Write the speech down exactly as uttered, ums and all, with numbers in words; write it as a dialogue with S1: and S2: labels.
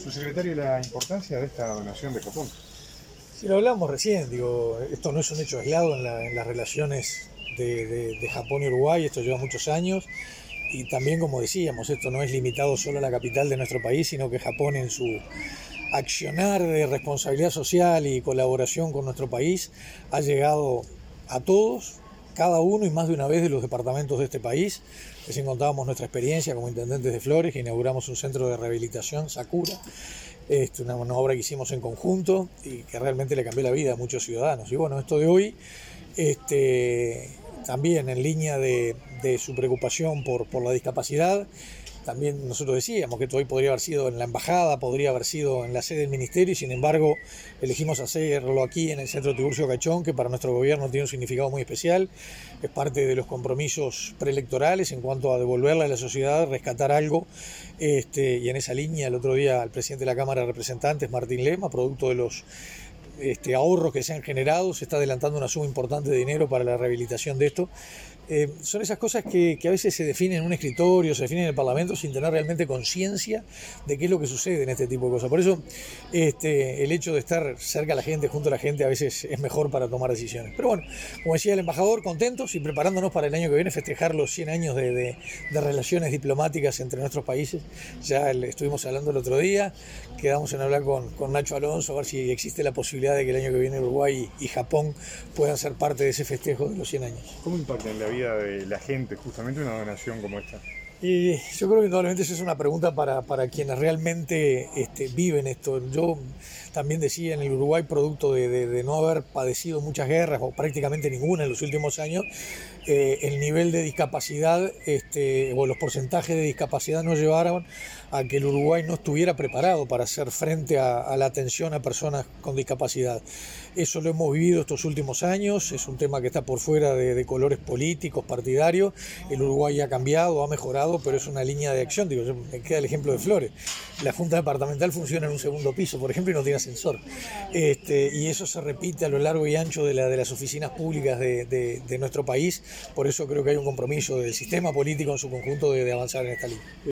S1: Subsecretario, la importancia de esta donación de Japón.
S2: Si lo hablamos recién, digo, esto no es un hecho aislado en, la, en las relaciones de, de, de Japón y Uruguay, esto lleva muchos años, y también, como decíamos, esto no es limitado solo a la capital de nuestro país, sino que Japón, en su accionar de responsabilidad social y colaboración con nuestro país, ha llegado a todos, cada uno y más de una vez, de los departamentos de este país. Recién contábamos nuestra experiencia como intendentes de Flores, que inauguramos un centro de rehabilitación, Sakura, este, una, una obra que hicimos en conjunto y que realmente le cambió la vida a muchos ciudadanos. Y bueno, esto de hoy, este, también en línea de, de su preocupación por, por la discapacidad. También nosotros decíamos que esto hoy podría haber sido en la embajada, podría haber sido en la sede del ministerio, y sin embargo elegimos hacerlo aquí en el Centro Tiburcio Cachón, que para nuestro gobierno tiene un significado muy especial. Es parte de los compromisos preelectorales en cuanto a devolverle a la sociedad, rescatar algo, este, y en esa línea el otro día el presidente de la Cámara de Representantes, Martín Lema, producto de los Este, ahorros que se han generado, se está adelantando una suma importante de dinero para la rehabilitación de esto. Eh, son esas cosas que, que a veces se definen en un escritorio, se definen en el Parlamento sin tener realmente conciencia de qué es lo que sucede en este tipo de cosas. Por eso este, el hecho de estar cerca de la gente, junto a la gente, a veces es mejor para tomar decisiones. Pero bueno, como decía el embajador, contentos y preparándonos para el año que viene festejar los cien años de, de, de relaciones diplomáticas entre nuestros países. Ya el, estuvimos hablando el otro día, quedamos en hablar con, con Nacho Alonso a ver si existe la posibilidad de que el año que viene Uruguay y Japón puedan ser parte de ese festejo de los cien años.
S1: ¿Cómo impacta en la vida de la gente justamente una donación como esta?
S2: Y yo creo que indudablemente esa es una pregunta para, para quienes realmente este, viven esto. Yo también decía, en el Uruguay, producto de, de, de no haber padecido muchas guerras o prácticamente ninguna en los últimos años, eh, el nivel de discapacidad este, o los porcentajes de discapacidad no llevaron a que el Uruguay no estuviera preparado para hacer frente a, a la atención a personas con discapacidad. Eso lo hemos vivido estos últimos años, es un tema que está por fuera de, de colores políticos, partidarios. El Uruguay ha cambiado, ha mejorado, pero es una línea de acción. Digo, yo, me queda el ejemplo de Flores. La Junta Departamental funciona en un segundo piso, por ejemplo, y no tiene ascensor. Este, y eso se repite a lo largo y ancho de, la, de las oficinas públicas de, de, de nuestro país. Por eso creo que hay un compromiso del sistema político en su conjunto de, de avanzar en esta línea.